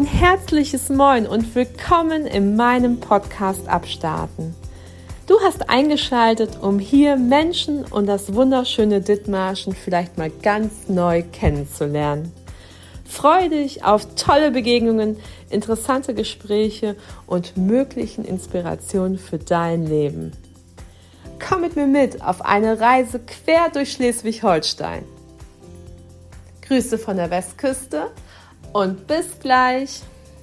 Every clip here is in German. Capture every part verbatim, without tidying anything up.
Ein herzliches Moin und willkommen in meinem Podcast Abstarten. Du hast eingeschaltet, um hier Menschen und das wunderschöne Dithmarschen vielleicht mal ganz neu kennenzulernen. Freue dich auf tolle Begegnungen, interessante Gespräche und möglichen Inspirationen für dein Leben. Komm mit mir mit auf eine Reise quer durch Schleswig-Holstein. Grüße von der Westküste und bis gleich.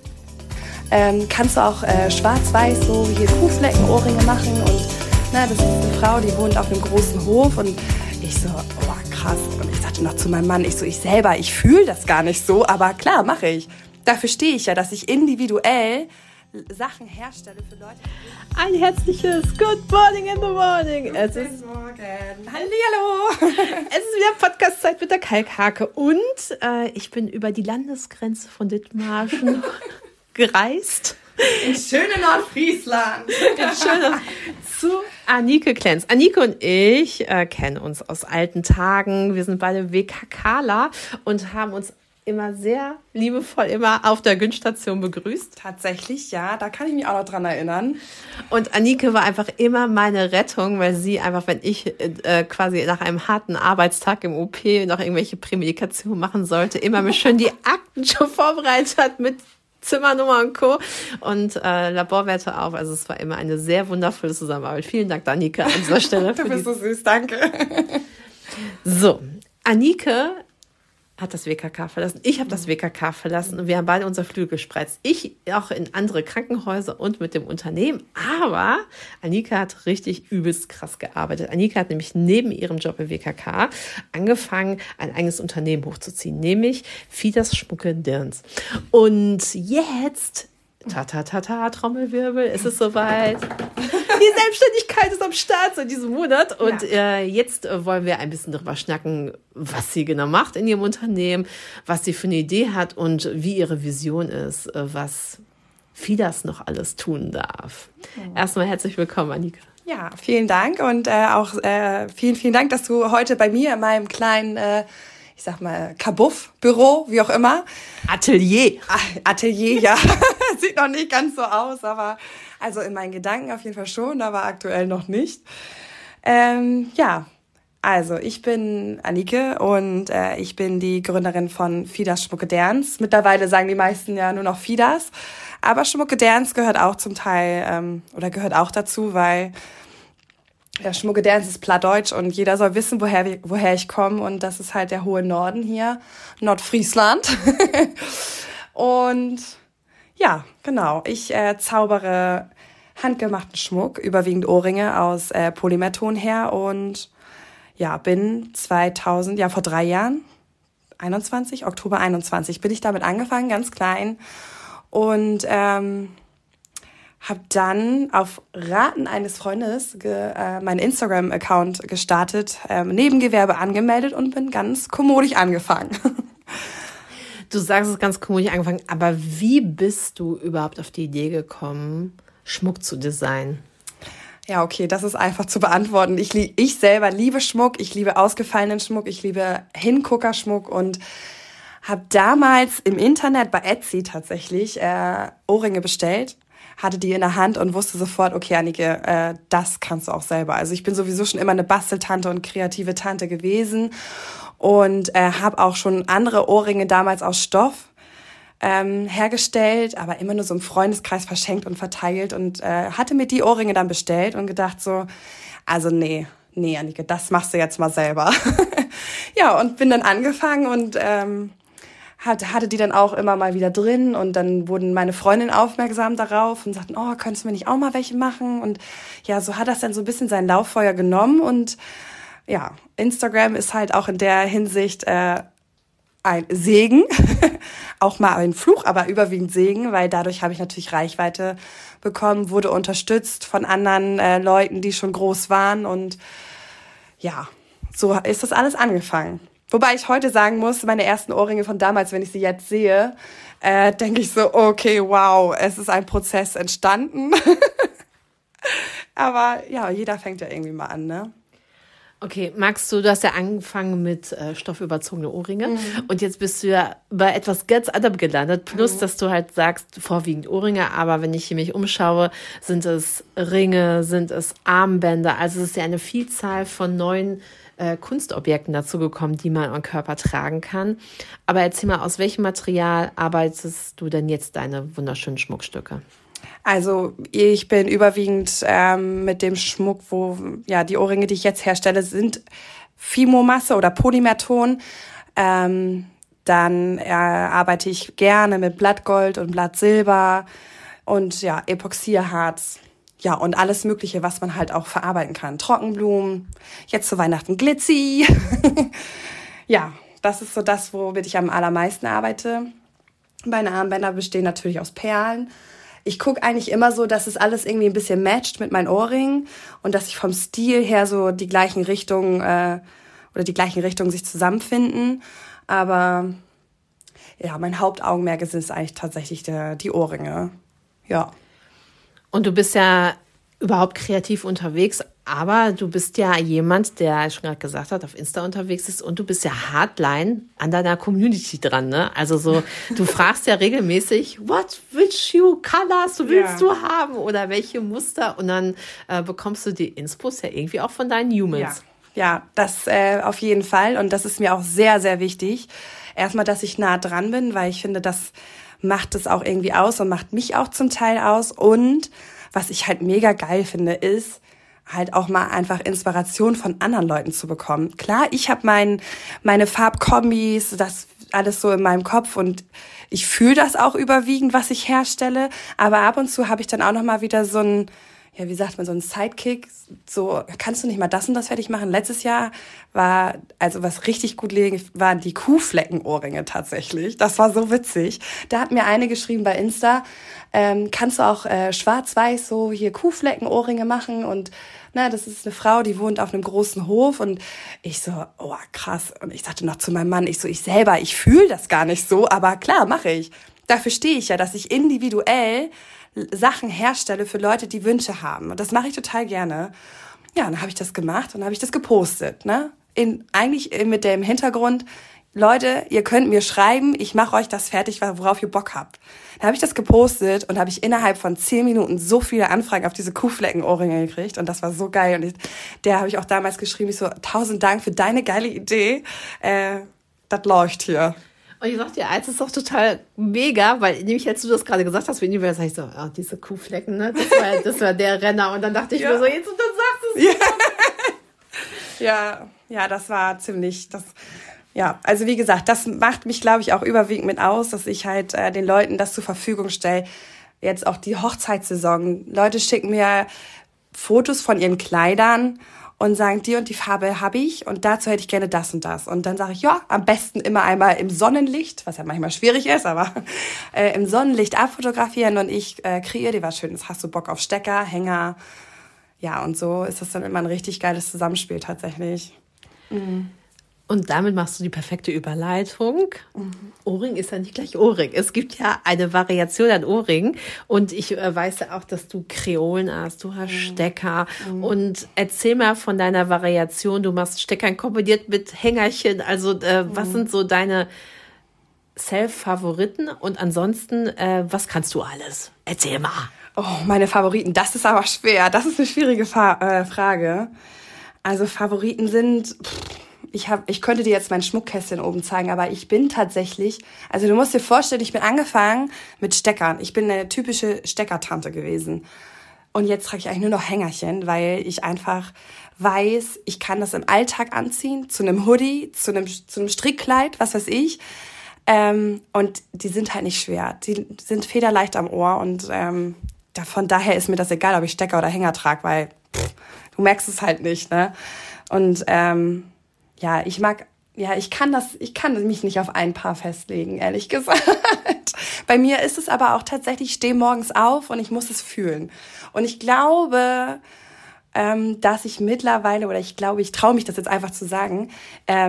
Ähm, kannst du auch äh, schwarz-weiß so hier Kuhflecken, Ohrringe machen und na, das ist eine Frau, die wohnt auf einem großen Hof und ich so, oh krass. Und ich sagte noch zu meinem Mann, ich so, ich selber, ich fühle das gar nicht so, aber klar, mache ich. Dafür stehe ich ja, dass ich individuell Sachen herstelle für Leute. Ein herzliches Good Morning in the Morning. Guten Es ist Morgen. Hallihallo. Es ist wieder Podcast-Zeit mit der Kalkhake und äh, ich bin über die Landesgrenze von Dithmarschen gereist. In schöne Nordfriesland. In schöne, zu Anike Klenz. Anike und ich äh, kennen uns aus alten Tagen. Wir sind beide WKKler und haben uns immer sehr liebevoll immer auf der Günststation begrüßt. Tatsächlich, ja, da kann ich mich auch noch dran erinnern. Und Anike war einfach immer meine Rettung, weil sie einfach, wenn ich äh, quasi nach einem harten Arbeitstag im O P noch irgendwelche Prämedikationen machen sollte, immer mir schön die Akten schon vorbereitet hat mit Zimmernummer und Co. und äh, Laborwerte auf. Also es war immer eine sehr wundervolle Zusammenarbeit. Vielen Dank, Anike, an dieser Stelle. Du bist so süß, danke. So, Anike hat das W K K verlassen. Ich habe das W K K verlassen und wir haben beide unser Flügel gespreizt. Ich auch in andere Krankenhäuser und mit dem Unternehmen. Aber Anike hat richtig übelst krass gearbeitet. Anike hat nämlich neben ihrem Job im W K K angefangen, ein eigenes Unternehmen hochzuziehen, nämlich Fidas Schmucke Dirns. Und jetzt, ta ta ta ta, Trommelwirbel, ist es soweit. Die Selbstständigkeit ist am Start in diesem Monat und ja. äh, jetzt äh, wollen wir ein bisschen darüber schnacken, was sie genau macht in ihrem Unternehmen, was sie für eine Idee hat und wie ihre Vision ist, äh, was Fidas noch alles tun darf. Mhm. Erstmal herzlich willkommen, Anike. Ja, vielen Dank und äh, auch äh, vielen, vielen Dank, dass du heute bei mir in meinem kleinen, äh, ich sag mal, Kabuff-Büro, wie auch immer. Atelier. Atelier, ja. Sieht noch nicht ganz so aus, aber also in meinen Gedanken auf jeden Fall schon, aber aktuell noch nicht. Ähm, ja, also ich bin Anike und äh, ich bin die Gründerin von Fidas Schmucke Dirns. Mittlerweile sagen die meisten ja nur noch Fidas, aber Schmucke Dirns gehört auch zum Teil ähm, oder gehört auch dazu, weil ja, Schmucke Dirns ist Plattdeutsch und jeder soll wissen, woher, wir, woher ich komme und das ist halt der hohe Norden hier, Nordfriesland. Und ja, genau. Ich äh, zaubere handgemachten Schmuck, überwiegend Ohrringe aus äh, Polymerton her und ja, bin zweitausend, ja vor drei Jahren, einundzwanzig, Oktober einundzwanzig, bin ich damit angefangen, ganz klein und ähm, habe dann auf Raten eines Freundes ge, äh, meinen Instagram-Account gestartet, ähm, Nebengewerbe angemeldet und bin ganz kommodisch angefangen. Du sagst es ganz komisch angefangen, aber wie bist du überhaupt auf die Idee gekommen, Schmuck zu designen? Ja, okay, das ist einfach zu beantworten. Ich, ich selber liebe Schmuck, ich liebe ausgefallenen Schmuck, ich liebe Hinguckerschmuck und habe damals im Internet bei Etsy tatsächlich äh, Ohrringe bestellt, hatte die in der Hand und wusste sofort, okay, Anike, äh, das kannst du auch selber. Also ich bin sowieso schon immer eine Basteltante und kreative Tante gewesen. Und äh, habe auch schon andere Ohrringe damals aus Stoff ähm, hergestellt, aber immer nur so im Freundeskreis verschenkt und verteilt und äh, hatte mir die Ohrringe dann bestellt und gedacht so, also nee, nee, Anike, das machst du jetzt mal selber. Ja, und bin dann angefangen und ähm, hatte, hatte die dann auch immer mal wieder drin und dann wurden meine Freundinnen aufmerksam darauf und sagten, oh, könntest du mir nicht auch mal welche machen? Und ja, so hat das dann so ein bisschen sein Lauffeuer genommen und ja, Instagram ist halt auch in der Hinsicht äh, ein Segen, auch mal ein Fluch, aber überwiegend Segen, weil dadurch habe ich natürlich Reichweite bekommen, wurde unterstützt von anderen äh, Leuten, die schon groß waren und ja, so ist das alles angefangen. Wobei ich heute sagen muss, meine ersten Ohrringe von damals, wenn ich sie jetzt sehe, äh, denke ich so, okay, wow, es ist ein Prozess entstanden. Aber ja, jeder fängt ja irgendwie mal an, ne? Okay, magst du, du hast ja angefangen mit äh, stoffüberzogene Ohrringe mhm. und jetzt bist du ja bei etwas ganz anderem gelandet, plus mhm. dass du halt sagst, vorwiegend Ohrringe, aber wenn ich hier mich umschaue, sind es Ringe, sind es Armbänder, also es ist ja eine Vielzahl von neuen äh, Kunstobjekten dazu gekommen, die man am Körper tragen kann. Aber erzähl mal, aus welchem Material arbeitest du denn jetzt deine wunderschönen Schmuckstücke? Also ich bin überwiegend ähm, mit dem Schmuck, wo ja die Ohrringe, die ich jetzt herstelle, sind Fimo-Masse oder Polymerton. Ähm, dann äh, arbeite ich gerne mit Blattgold und Blattsilber und ja Epoxierharz. Ja, und alles Mögliche, was man halt auch verarbeiten kann. Trockenblumen, jetzt zu Weihnachten Glitzy. Ja, das ist so das, womit ich am allermeisten arbeite. Meine Armbänder bestehen natürlich aus Perlen. Ich gucke eigentlich immer so, dass es alles irgendwie ein bisschen matcht mit meinen Ohrringen und dass ich vom Stil her so die gleichen Richtungen äh, oder die gleichen Richtungen sich zusammenfinden. Aber ja, mein Hauptaugenmerk ist eigentlich tatsächlich der, die Ohrringe. Ja. Und du bist ja überhaupt kreativ unterwegs, aber du bist ja jemand, der schon gerade gesagt hat, auf Insta unterwegs ist und du bist ja hardline an deiner Community dran, ne? Also so, du fragst ja regelmäßig, what, which shoe colors willst ja. du haben oder welche Muster und dann äh, bekommst du die Inspos ja irgendwie auch von deinen Humans. Ja, ja das äh, auf jeden Fall und das ist mir auch sehr, sehr wichtig. Erstmal, dass ich nah dran bin, weil ich finde, das macht es auch irgendwie aus und macht mich auch zum Teil aus und was ich halt mega geil finde, ist, halt auch mal einfach Inspiration von anderen Leuten zu bekommen. Klar, ich habe mein, meine Farbkombis, das alles so in meinem Kopf und ich fühle das auch überwiegend, was ich herstelle, aber ab und zu habe ich dann auch noch mal wieder so ein, ja, wie sagt man, so ein Sidekick, so, kannst du nicht mal das und das fertig machen? Letztes Jahr war, also was richtig gut liegen, waren die Kuhfleckenohrringe tatsächlich. Das war so witzig. Da hat mir eine geschrieben bei Insta, ähm, kannst du auch äh, schwarz-weiß so hier Kuhfleckenohrringe machen und na, das ist eine Frau, die wohnt auf einem großen Hof und ich so, oh krass. Und ich sagte noch zu meinem Mann, ich so, ich selber, ich fühle das gar nicht so, aber klar, mache ich. Dafür stehe ich ja, dass ich individuell Sachen herstelle für Leute, die Wünsche haben. Und das mache ich total gerne. Ja, dann habe ich das gemacht und habe ich das gepostet. Ne? In, eigentlich mit dem Hintergrund, Leute, ihr könnt mir schreiben, ich mache euch das fertig, worauf ihr Bock habt. Dann habe ich das gepostet und habe ich innerhalb von zehn Minuten so viele Anfragen auf diese Kuhfleckenohrringe gekriegt. Und das war so geil. Und ich, der habe ich auch damals geschrieben, ich so, tausend Dank für deine geile Idee. Äh, das läuft hier. Und ich sag dir, eins ist doch total mega, weil nämlich als du das gerade gesagt hast, wenn ich sag ich so, oh, diese Kuhflecken, ne, das war, das war der Renner. Und dann dachte ich ja. mir so, jetzt und dann sagst du es. Ja. ja, ja, das war ziemlich, das, ja, also wie gesagt, das macht mich, glaube ich, auch überwiegend mit aus, dass ich halt äh, den Leuten das zur Verfügung stelle. Jetzt auch die Hochzeitssaison. Leute schicken mir Fotos von ihren Kleidern und sagen, die und die Farbe habe ich und dazu hätte ich gerne das und das. Und dann sage ich, ja, am besten immer einmal im Sonnenlicht, was ja manchmal schwierig ist, aber äh, im Sonnenlicht abfotografieren und ich äh, kreiere dir was Schönes. Hast du Bock auf Stecker, Hänger? Ja, und so ist das dann immer ein richtig geiles Zusammenspiel tatsächlich. Mhm. Und damit machst du die perfekte Überleitung. Mhm. Ohrring ist ja nicht gleich Ohrring. Es gibt ja eine Variation an Ohrringen. Und ich äh, weiß ja auch, dass du Kreolen hast, du hast mhm. Stecker. Mhm. Und erzähl mal von deiner Variation. Du machst Steckern kombiniert mit Hängerchen. Also äh, mhm. was sind so deine Self-Favoriten? Und ansonsten, äh, was kannst du alles? Erzähl mal. Oh, meine Favoriten. Das ist aber schwer. Das ist eine schwierige Fa- äh, Frage. Also Favoriten sind... Pff, Ich hab, ich könnte dir jetzt mein Schmuckkästchen oben zeigen, aber ich bin tatsächlich, also du musst dir vorstellen, ich bin angefangen mit Steckern. Ich bin eine typische Steckertante gewesen. Und jetzt trage ich eigentlich nur noch Hängerchen, weil ich einfach weiß, ich kann das im Alltag anziehen, zu einem Hoodie, zu einem, zu einem Strickkleid, was weiß ich. Ähm, und die sind halt nicht schwer. Die sind federleicht am Ohr und ähm, da, von daher ist mir das egal, ob ich Stecker oder Hänger trage, weil pff, du merkst es halt nicht, ne? Und ähm, ja, ich mag, ja, ich kann das, ich kann mich nicht auf ein Paar festlegen, ehrlich gesagt. Bei mir ist es aber auch tatsächlich, ich stehe morgens auf und ich muss es fühlen. Und ich glaube, ähm, dass ich mittlerweile, oder ich glaube, ich traue mich das jetzt einfach zu sagen, ähm,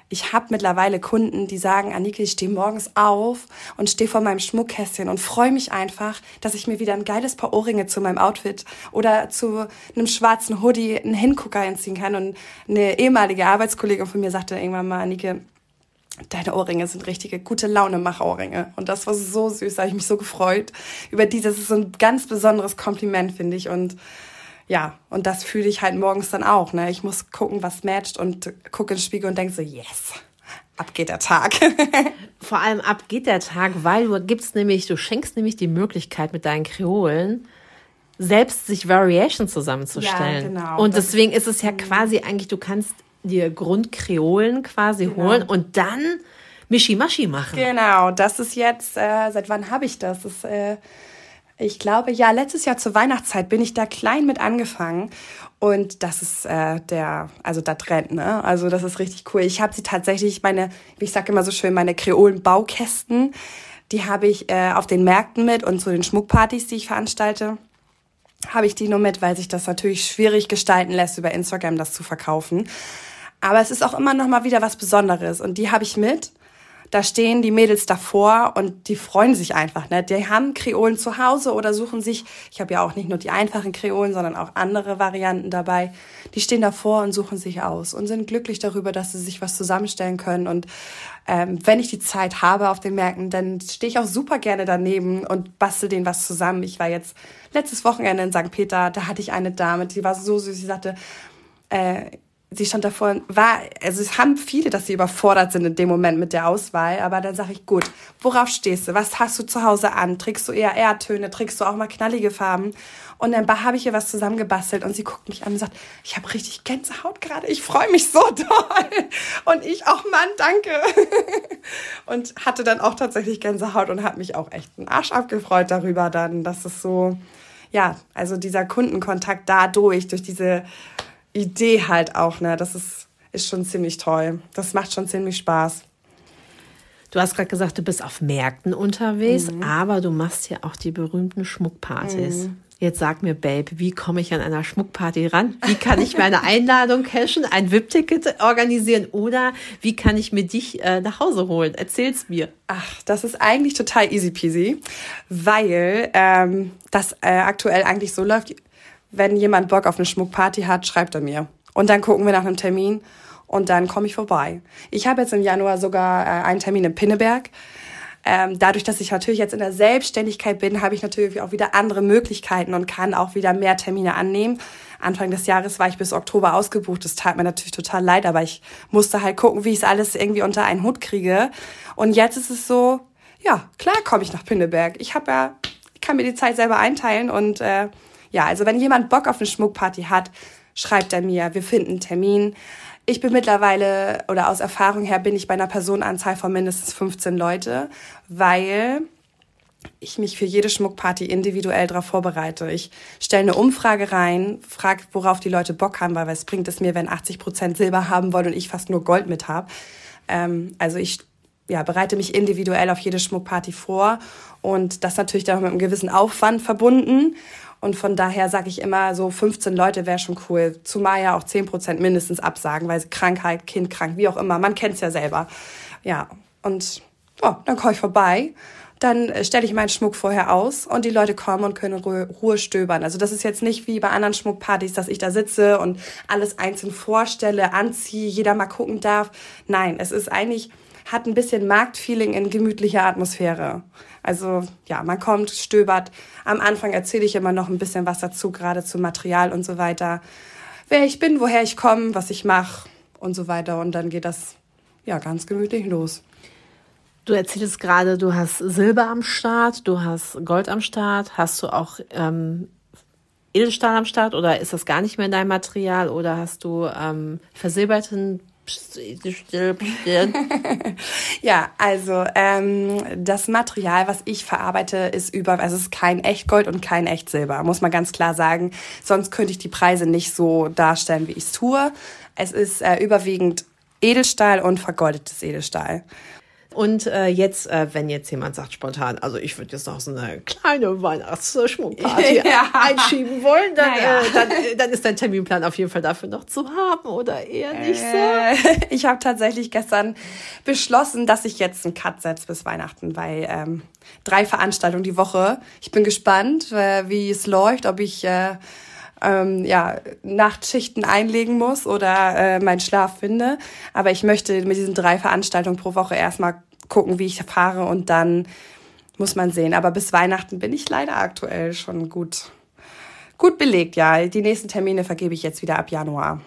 ich habe mittlerweile Kunden, die sagen, Anike, ich stehe morgens auf und stehe vor meinem Schmuckkästchen und freue mich einfach, dass ich mir wieder ein geiles Paar Ohrringe zu meinem Outfit oder zu einem schwarzen Hoodie einen Hingucker entziehen kann. Und eine ehemalige Arbeitskollegin von mir sagte irgendwann mal, Anike, deine Ohrringe sind richtige gute Laune-Mach-Ohrringe. Und das war so süß, da habe ich mich so gefreut über die. Das ist so ein ganz besonderes Kompliment, finde ich. Und ja, und das fühle ich halt morgens dann auch. Ne? Ich muss gucken, was matcht und gucke in den Spiegel und denke so, yes, ab geht der Tag. Vor allem ab geht der Tag, weil du gibst nämlich, du schenkst nämlich die Möglichkeit mit deinen Kreolen, selbst sich Variation zusammenzustellen. Ja, genau. Und deswegen ist es ja quasi eigentlich, du kannst dir Grundkreolen quasi genau. holen und dann Mischimaschi machen. Genau, das ist jetzt, äh, seit wann habe ich das? Das ist, äh, ich glaube, ja, letztes Jahr zur Weihnachtszeit bin ich da klein mit angefangen und das ist äh, der, also der Trend, ne? Also das ist richtig cool. Ich habe sie tatsächlich, meine, wie ich sage immer so schön, meine Kreolen-Baukästen, die habe ich äh, auf den Märkten mit und zu den Schmuckpartys, die ich veranstalte, habe ich die nur mit, weil sich das natürlich schwierig gestalten lässt, über Instagram das zu verkaufen. Aber es ist auch immer noch mal wieder was Besonderes und die habe ich mit. Da stehen die Mädels davor und die freuen sich einfach. Ne? Die haben Kreolen zu Hause oder suchen sich, ich habe ja auch nicht nur die einfachen Kreolen, sondern auch andere Varianten dabei. Die stehen davor und suchen sich aus und sind glücklich darüber, dass sie sich was zusammenstellen können. Und ähm, wenn ich die Zeit habe auf den Märkten, dann stehe ich auch super gerne daneben und bastel denen was zusammen. Ich war jetzt letztes Wochenende in Sankt Peter, da hatte ich eine Dame, die war so süß, sie sagte, äh, sie stand davor und war, also es haben viele, dass sie überfordert sind in dem Moment mit der Auswahl, aber dann sage ich, gut, worauf stehst du? Was hast du zu Hause an? Trägst du eher Erdtöne? Trägst du auch mal knallige Farben? Und dann habe ich ihr was zusammengebastelt und sie guckt mich an und sagt, ich habe richtig Gänsehaut gerade, ich freue mich so doll. Und ich, auch Mann, danke. Und hatte dann auch tatsächlich Gänsehaut und hat mich auch echt einen Arsch abgefreut darüber dann, dass es so, ja, also dieser Kundenkontakt dadurch, durch diese Idee halt auch, ne, das ist, ist schon ziemlich toll. Das macht schon ziemlich Spaß. Du hast gerade gesagt, du bist auf Märkten unterwegs, mhm. aber du machst ja auch die berühmten Schmuckpartys. Mhm. Jetzt sag mir, Babe, wie komme ich an einer Schmuckparty ran? Wie kann ich mir eine Einladung cashen, ein V I P-Ticket organisieren oder wie kann ich mir dich äh, nach Hause holen? Erzähl's mir. Ach, das ist eigentlich total easy peasy, weil ähm, das äh, aktuell eigentlich so läuft. Wenn jemand Bock auf eine Schmuckparty hat, schreibt er mir. Und dann gucken wir nach einem Termin und dann komme ich vorbei. Ich habe jetzt im Januar sogar äh, einen Termin in Pinneberg. Ähm, dadurch, dass ich natürlich jetzt in der Selbstständigkeit bin, habe ich natürlich auch wieder andere Möglichkeiten und kann auch wieder mehr Termine annehmen. Anfang des Jahres war ich bis Oktober ausgebucht. Das tat mir natürlich total leid, aber ich musste halt gucken, wie ich es alles irgendwie unter einen Hut kriege. Und jetzt ist es so, ja, klar komme ich nach Pinneberg. Ich habe ja, ich kann mir die Zeit selber einteilen und äh, ja, also wenn jemand Bock auf eine Schmuckparty hat, schreibt er mir, wir finden einen Termin. Ich bin mittlerweile, oder aus Erfahrung her, bin ich bei einer Personenanzahl von mindestens fünfzehn Leute, weil ich mich für jede Schmuckparty individuell darauf vorbereite. Ich stelle eine Umfrage rein, frage, worauf die Leute Bock haben, weil was bringt es mir, wenn achtzig Prozent Silber haben wollen und ich fast nur Gold mit habe. Ähm, also ich ja, bereite mich individuell auf jede Schmuckparty vor und das natürlich dann mit einem gewissen Aufwand verbunden. Und von daher sage ich immer, so fünfzehn Leute wäre schon cool. Zumal ja auch zehn Prozent mindestens absagen, weil Krankheit, Kind krank, wie auch immer. Man kennt es ja selber. Ja, und oh, dann komme ich vorbei. Dann stelle ich meinen Schmuck vorher aus und die Leute kommen und können in Ruhe, Ruhe stöbern. Also das ist jetzt nicht wie bei anderen Schmuckpartys, dass ich da sitze und alles einzeln vorstelle, anziehe, jeder mal gucken darf. Nein, es ist eigentlich, hat ein bisschen Marktfeeling in gemütlicher Atmosphäre. Also ja, man kommt, stöbert. Am Anfang erzähle ich immer noch ein bisschen was dazu, gerade zum Material und so weiter. Wer ich bin, woher ich komme, was ich mache und so weiter. Und dann geht das ja ganz gemütlich los. Du erzählst gerade, du hast Silber am Start, du hast Gold am Start. Hast du auch ähm, Edelstahl am Start oder ist das gar nicht mehr dein Material? Oder hast du ähm, versilberten Ja, also ähm, das Material, was ich verarbeite, ist über, also es ist kein Echtgold und kein Echtsilber, muss man ganz klar sagen. Sonst könnte ich die Preise nicht so darstellen, wie ich es tue. Es ist äh, überwiegend Edelstahl und vergoldetes Edelstahl. Und äh, jetzt, äh, wenn jetzt jemand sagt spontan, also ich würde jetzt noch so eine kleine Weihnachtsschmuckparty ja. einschieben wollen, dann, naja. äh, dann, äh, dann ist dein Terminplan auf jeden Fall dafür noch zu haben oder eher nicht so? Äh, ich habe tatsächlich gestern beschlossen, dass ich jetzt einen Cut setze bis Weihnachten, weil ähm, drei Veranstaltungen die Woche. Ich bin gespannt, äh, wie es läuft, ob ich äh, ähm, ja, Nachtschichten einlegen muss oder äh, meinen Schlaf finde. Aber ich möchte mit diesen drei Veranstaltungen pro Woche erstmal gucken, wie ich fahre und dann muss man sehen. Aber bis Weihnachten bin ich leider aktuell schon gut, gut belegt. Ja, die nächsten Termine vergebe ich jetzt wieder ab Januar.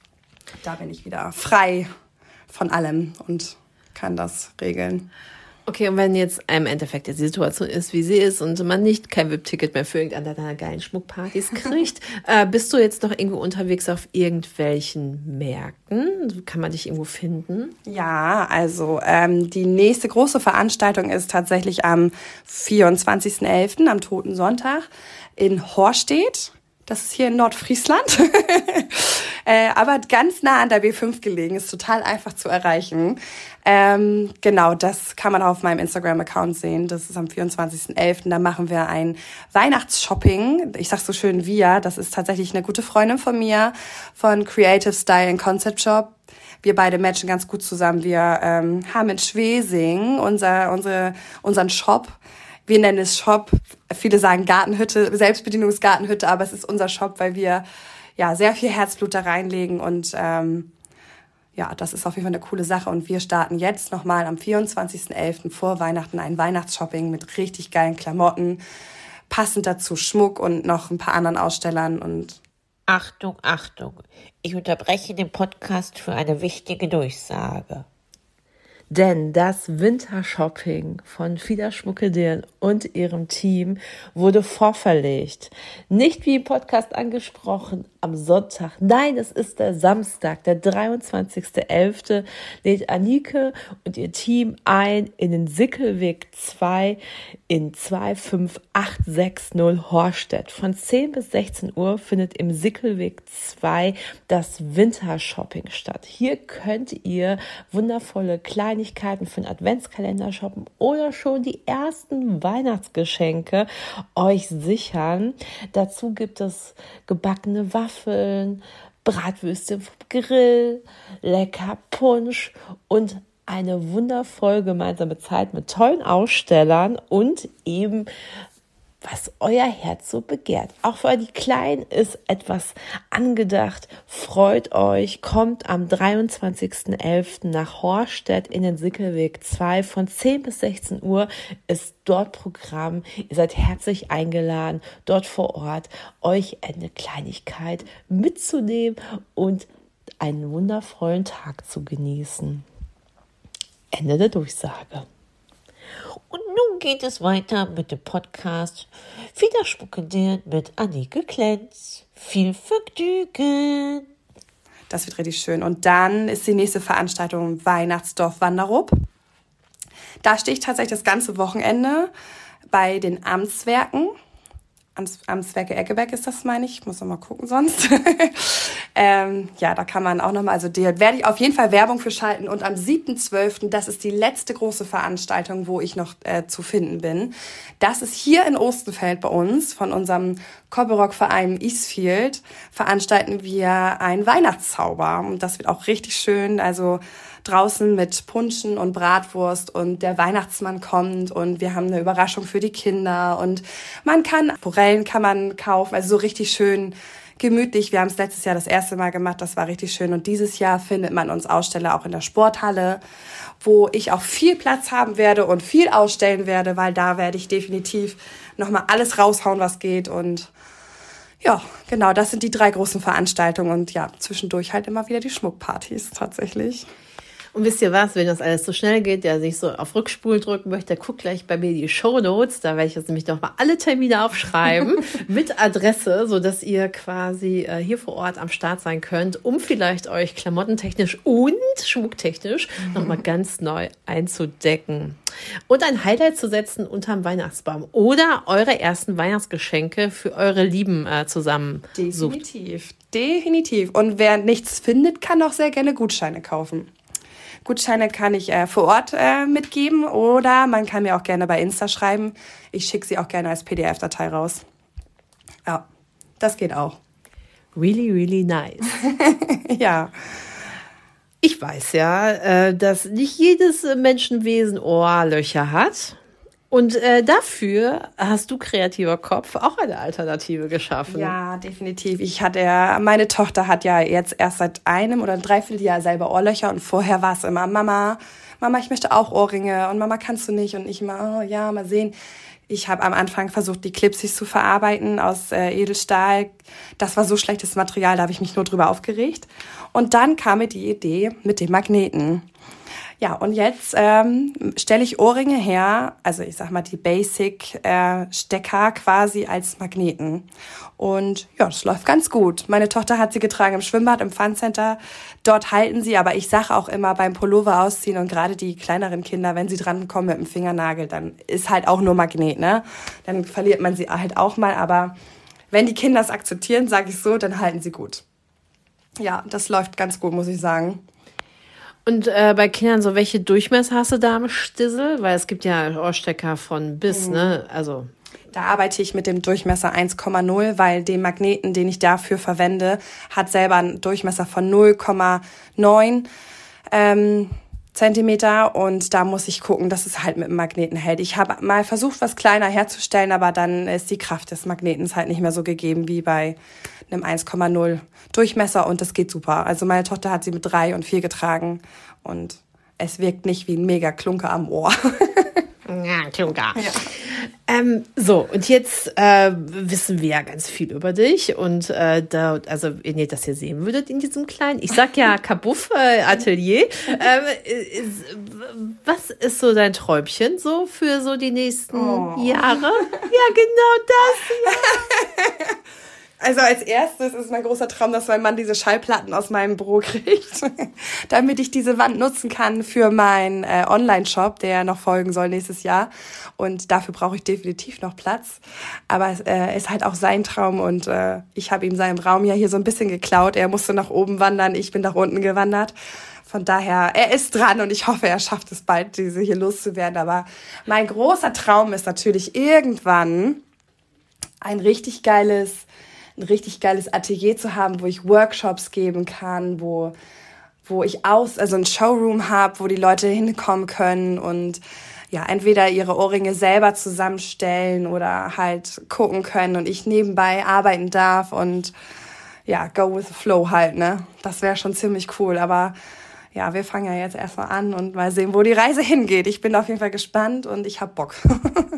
Da bin ich wieder frei von allem und kann das regeln. Okay, und wenn jetzt im Endeffekt die Situation ist, wie sie ist und man nicht kein V I P-Ticket mehr für irgendeine deiner geilen Schmuckpartys kriegt, äh, bist du jetzt noch irgendwo unterwegs auf irgendwelchen Märkten? Kann man dich irgendwo finden? Ja, also ähm, die nächste große Veranstaltung ist tatsächlich am vierundzwanzigsten elften am Toten Sonntag in Horstedt. Das ist hier in Nordfriesland, äh, aber ganz nah an der B fünf gelegen, ist total einfach zu erreichen. Ähm, genau, das kann man auch auf meinem Instagram-Account sehen. Das ist am vierundzwanzigsten elften Da machen wir ein Weihnachtsshopping. Ich sag so schön wir, das ist tatsächlich eine gute Freundin von mir von Creative Style and Concept Shop. Wir beide matchen ganz gut zusammen. Wir ähm, haben in Schwesing unser, unsere, unseren Shop. Wir nennen es Shop. Viele sagen Gartenhütte, Selbstbedienungsgartenhütte, aber es ist unser Shop, weil wir ja sehr viel Herzblut da reinlegen und ähm, ja, das ist auf jeden Fall eine coole Sache. Und wir starten jetzt nochmal am vierundzwanzigsten elften vor Weihnachten ein Weihnachtsshopping mit richtig geilen Klamotten, passend dazu Schmuck und noch ein paar anderen Ausstellern. Und Achtung, Achtung, ich unterbreche den Podcast für eine wichtige Durchsage. Denn das Wintershopping von Fieder Schmuckedirn und ihrem Team wurde vorverlegt. Nicht wie im Podcast angesprochen am Sonntag. Nein, es ist der Samstag, der dreiundzwanzigsten elften lädt Anike und ihr Team ein in den Sickelweg zwei in zwei fünf acht sechs null Horstedt. Von zehn bis sechzehn Uhr findet im Sickelweg zwei das Wintershopping statt. Hier könnt ihr wundervolle Kleinigkeiten für den Adventskalender shoppen oder schon die ersten Weihnachtsgeschenke euch sichern. Dazu gibt es gebackene Waffeln, Bratwürste vom Grill, lecker Punsch und eine wundervoll gemeinsame Zeit mit tollen Ausstellern und eben was euer Herz so begehrt. Auch für die Kleinen ist etwas angedacht. Freut euch, kommt am dreiundzwanzigsten elften nach Horstedt in den Sickelweg zwei. Von zehn bis sechzehn Uhr ist dort Programm. Ihr seid herzlich eingeladen, dort vor Ort euch eine Kleinigkeit mitzunehmen und einen wundervollen Tag zu genießen. Ende der Durchsage. Und nun geht es weiter mit dem Podcast Fieder Schmuckedirn mit Anike Klenz. Viel Vergnügen! Das wird richtig schön. Und dann ist die nächste Veranstaltung Weihnachtsdorf Wanderup. Da stehe ich tatsächlich das ganze Wochenende bei den Amtswerken. Amtswerke Eggeberg ist das, meine ich. Ich muss noch mal gucken sonst. ähm, ja, da kann man auch noch mal, also da werde ich auf jeden Fall Werbung für schalten. Und am siebten zwölften, das ist die letzte große Veranstaltung, wo ich noch äh, zu finden bin. Das ist hier in Ostenfeld bei uns, von unserem Kobbelrock-Verein Eastfield, veranstalten wir einen Weihnachtszauber. Und das wird auch richtig schön, also draußen mit Punschen und Bratwurst und der Weihnachtsmann kommt und wir haben eine Überraschung für die Kinder und man kann, Forellen kann man kaufen, also so richtig schön gemütlich. Wir haben es letztes Jahr das erste Mal gemacht, das war richtig schön und dieses Jahr findet man uns Aussteller auch in der Sporthalle, wo ich auch viel Platz haben werde und viel ausstellen werde, weil da werde ich definitiv nochmal alles raushauen, was geht und ja, genau, das sind die drei großen Veranstaltungen und ja, zwischendurch halt immer wieder die Schmuckpartys tatsächlich. Und wisst ihr was, wenn das alles so schnell geht, der sich so auf Rückspulen drücken möchte, guckt gleich bei mir die Shownotes, da werde ich jetzt nämlich nochmal alle Termine aufschreiben mit Adresse, sodass ihr quasi äh, hier vor Ort am Start sein könnt, um vielleicht euch klamottentechnisch und schmucktechnisch mhm. nochmal ganz neu einzudecken. Und ein Highlight zu setzen unterm Weihnachtsbaum oder eure ersten Weihnachtsgeschenke für eure Lieben äh, zusammen Definitiv, sucht. definitiv. Und wer nichts findet, kann auch sehr gerne Gutscheine kaufen. Gutscheine kann ich äh, vor Ort äh, mitgeben oder man kann mir auch gerne bei Insta schreiben. Ich schicke sie auch gerne als P D F-Datei raus. Ja, das geht auch. Really, really nice. Ja. Ich weiß ja, äh, dass nicht jedes Menschenwesen Ohrlöcher hat. Und äh, dafür hast du, kreativer Kopf, auch eine Alternative geschaffen. Ja, definitiv. Ich hatte ja, meine Tochter hat ja jetzt erst seit einem oder einem Dreivierteljahr selber Ohrlöcher und vorher war es immer, Mama, Mama, ich möchte auch Ohrringe und Mama, kannst du nicht? Und ich immer, oh ja, mal sehen. Ich habe am Anfang versucht, die Clipsies zu verarbeiten aus äh, Edelstahl. Das war so schlechtes Material, da habe ich mich nur drüber aufgeregt. Und dann kam mir die Idee mit den Magneten. Ja, und jetzt ähm, stelle ich Ohrringe her, also ich sag mal die Basic-Stecker äh, quasi als Magneten. Und ja, das läuft ganz gut. Meine Tochter hat sie getragen im Schwimmbad, im Fun-Center. Dort halten sie, aber ich sage auch immer beim Pullover ausziehen und gerade die kleineren Kinder, wenn sie dran kommen mit dem Fingernagel, dann ist halt auch nur Magnet, ne? Dann verliert man sie halt auch mal, aber wenn die Kinder es akzeptieren, sage ich so, dann halten sie gut. Ja, das läuft ganz gut, muss ich sagen. Und äh, bei Kindern, so welche Durchmesser hast du da am Stissel? Weil es gibt ja Ohrstecker von bis, mhm. ne? Also da arbeite ich mit dem Durchmesser eins Komma null, weil den Magneten, den ich dafür verwende, hat selber einen Durchmesser von null Komma neun ähm, Zentimeter. Und da muss ich gucken, dass es halt mit dem Magneten hält. Ich habe mal versucht, was kleiner herzustellen, aber dann ist die Kraft des Magnetens halt nicht mehr so gegeben wie bei einem eins Komma null Durchmesser und das geht super. Also meine Tochter hat sie mit drei und vier getragen und es wirkt nicht wie ein mega Klunker am Ohr. Ja, Klunker. Ja. Ähm, so, und jetzt äh, wissen wir ja ganz viel über dich und äh, da, also wenn ihr das hier sehen würdet in diesem kleinen, ich sag ja Kabuff äh, Atelier, ähm, ist, was ist so dein Träumchen so für so die nächsten oh. Jahre? Ja, genau das. Ja. Also als erstes ist mein großer Traum, dass mein Mann diese Schallplatten aus meinem Büro kriegt, damit ich diese Wand nutzen kann für meinen äh, Online-Shop, der noch folgen soll nächstes Jahr. Und dafür brauche ich definitiv noch Platz. Aber es äh, ist halt auch sein Traum und äh, ich habe ihm seinen Raum ja hier so ein bisschen geklaut. Er musste nach oben wandern, ich bin nach unten gewandert. Von daher, er ist dran und ich hoffe, er schafft es bald, diese hier loszuwerden. Aber mein großer Traum ist natürlich irgendwann ein richtig geiles ein richtig geiles Atelier zu haben, wo ich Workshops geben kann, wo wo ich aus, also ein Showroom habe, wo die Leute hinkommen können und ja, entweder ihre Ohrringe selber zusammenstellen oder halt gucken können und ich nebenbei arbeiten darf und ja, go with the flow halt, ne? Das wäre schon ziemlich cool, aber ja, wir fangen ja jetzt erstmal an und mal sehen, wo die Reise hingeht. Ich bin auf jeden Fall gespannt und ich hab Bock.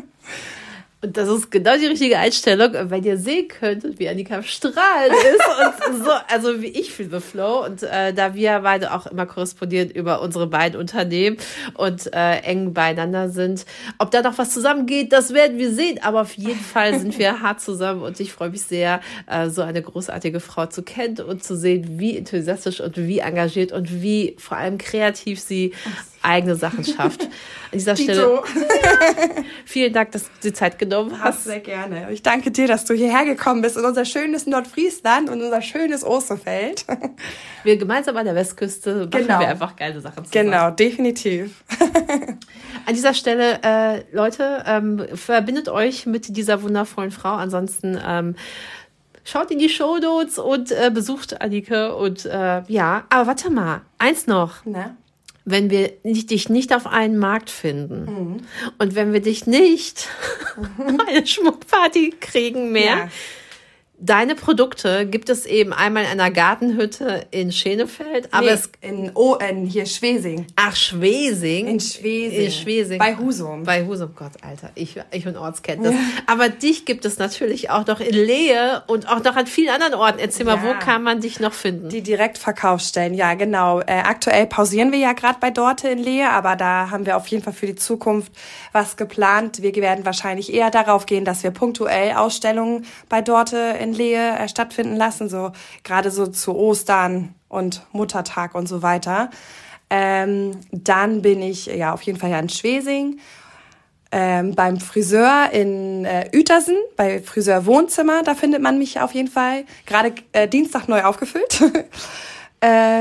Und das ist genau die richtige Einstellung, wenn ihr sehen könntet, wie Annika strahlt ist und so, also wie ich für The Flow und äh, da wir beide auch immer korrespondieren über unsere beiden Unternehmen und äh, eng beieinander sind, ob da noch was zusammengeht, das werden wir sehen, aber auf jeden Fall sind wir hart zusammen und ich freue mich sehr, äh, so eine großartige Frau zu kennen und zu sehen, wie enthusiastisch und wie engagiert und wie vor allem kreativ sie eigene Sachen schafft. An dieser Stelle vielen Dank, dass du die Zeit genommen hast. Sehr gerne. Ich danke dir, dass du hierher gekommen bist in unser schönes Nordfriesland und unser schönes Osterfeld. Wir gemeinsam an der Westküste machen genau. wir einfach geile Sachen zusammen. Genau, definitiv. An dieser Stelle, äh, Leute, ähm, verbindet euch mit dieser wundervollen Frau. Ansonsten ähm, schaut in die Shownotes und äh, besucht Annike und äh, ja, aber warte mal, eins noch. Na? Wenn wir nicht, dich nicht auf einen Markt finden mhm. und wenn wir dich nicht mhm. eine Schmuckparty kriegen mehr, ja. Deine Produkte gibt es eben einmal in einer Gartenhütte in Schenefeld, aber nee, es in, oh, in hier Schwesing. Ach, Schwesing. In Schwesing. In Schwesing. Bei Husum. Bei Husum, Gott, Alter, ich, ich und Ortskenntnis. Aber dich gibt es natürlich auch noch in Lehe und auch noch an vielen anderen Orten. Erzähl mal, ja. Wo kann man dich noch finden? Die Direktverkaufsstellen, ja, genau. Äh, aktuell pausieren wir ja gerade bei Dorte in Lehe, aber da haben wir auf jeden Fall für die Zukunft was geplant. Wir werden wahrscheinlich eher darauf gehen, dass wir punktuell Ausstellungen bei Dorte in Lehe äh, stattfinden lassen, so gerade so zu Ostern und Muttertag und so weiter. Ähm, dann bin ich ja auf jeden Fall ja in Schwesing, ähm, beim Friseur in äh, Uetersen, bei Friseur Wohnzimmer, da findet man mich auf jeden Fall. Gerade äh, Dienstag neu aufgefüllt. äh,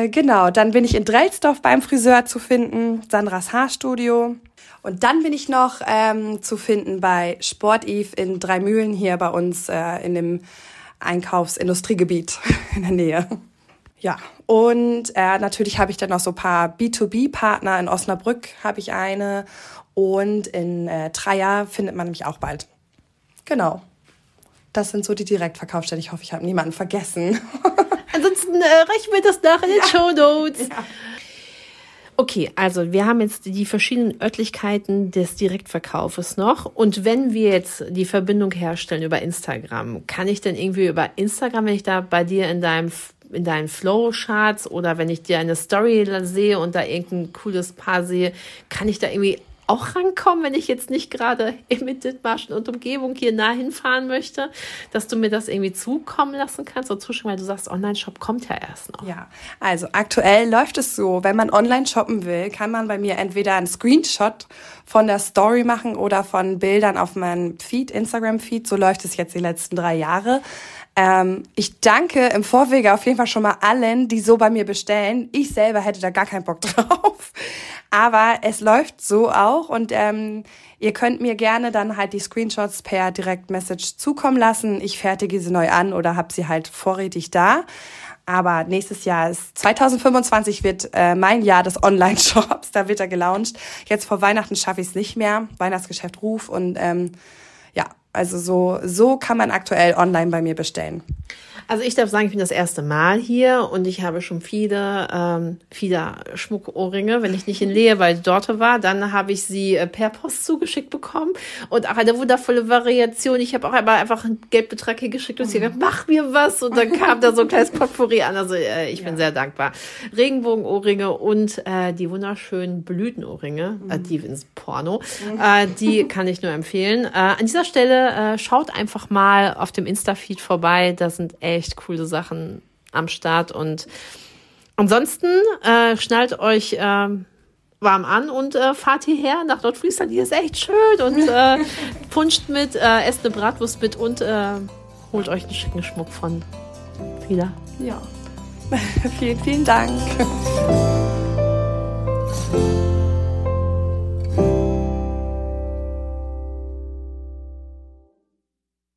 Äh, genau, dann bin ich in Drelsdorf beim Friseur zu finden, Sandras Haarstudio. Und dann bin ich noch ähm, zu finden bei Sport Eve in Dreimühlen hier bei uns äh, in dem Einkaufsindustriegebiet in der Nähe. Ja, und äh, natürlich habe ich dann noch so ein paar B zwei B-Partner. In Osnabrück habe ich eine und in äh, Trier findet man mich auch bald. Genau. Das sind so die Direktverkaufsstellen. Ich hoffe, ich habe niemanden vergessen. Ansonsten äh, reichen wir das nach in den ja. Shownotes. Ja. Okay, also wir haben jetzt die verschiedenen Örtlichkeiten des Direktverkaufes noch. Und wenn wir jetzt die Verbindung herstellen über Instagram, kann ich denn irgendwie über Instagram, wenn ich da bei dir in deinem in deinen Flow-Charts oder wenn ich dir eine Story sehe und da irgendein cooles Paar sehe, kann ich da irgendwie auch rankommen, wenn ich jetzt nicht gerade in Dithmarschen und Umgebung hier nah hinfahren möchte, dass du mir das irgendwie zukommen lassen kannst oder zuschicken, weil du sagst, Online-Shop kommt ja erst noch. Ja, also aktuell läuft es so, wenn man online shoppen will, kann man bei mir entweder einen Screenshot von der Story machen oder von Bildern auf meinem Feed, Instagram-Feed. So läuft es jetzt die letzten drei Jahre. Ähm, ich danke im Vorwege auf jeden Fall schon mal allen, die so bei mir bestellen. Ich selber hätte da gar keinen Bock drauf. Aber es läuft so auch und ähm, ihr könnt mir gerne dann halt die Screenshots per Direct-Message zukommen lassen. Ich fertige sie neu an oder habe sie halt vorrätig da. Aber nächstes Jahr ist zwanzig fünfundzwanzig wird äh, mein Jahr des Online-Shops. Da wird er gelauncht. Jetzt vor Weihnachten schaffe ich es nicht mehr. Weihnachtsgeschäft Ruf und ähm, ja, also so so kann man aktuell online bei mir bestellen. Also ich darf sagen, ich bin das erste Mal hier und ich habe schon viele, ähm, viele Schmuckohrringe. Wenn ich nicht in Lehe, weil ich dort war, dann habe ich sie äh, per Post zugeschickt bekommen und auch eine wundervolle Variation. Ich habe auch einmal einfach einen Geldbetrag hier geschickt und sie gesagt, mach mir was und dann kam da so ein kleines Potpourri an. Also äh, ich bin ja. sehr dankbar. Regenbogenohrringe und äh, die wunderschönen Blütenohrringe, mhm. äh, die ins Porno, mhm. äh, die kann ich nur empfehlen. Äh, an dieser Stelle äh, schaut einfach mal auf dem Insta-Feed vorbei. Da sind echt coole Sachen am Start und ansonsten äh, schnallt euch äh, warm an und äh, fahrt hierher nach Nordfriesland. Hier ist echt schön und äh, puncht mit, äh, esst eine Bratwurst mit und äh, holt euch einen schicken Schmuck von Frieda. Ja, vielen, vielen Dank.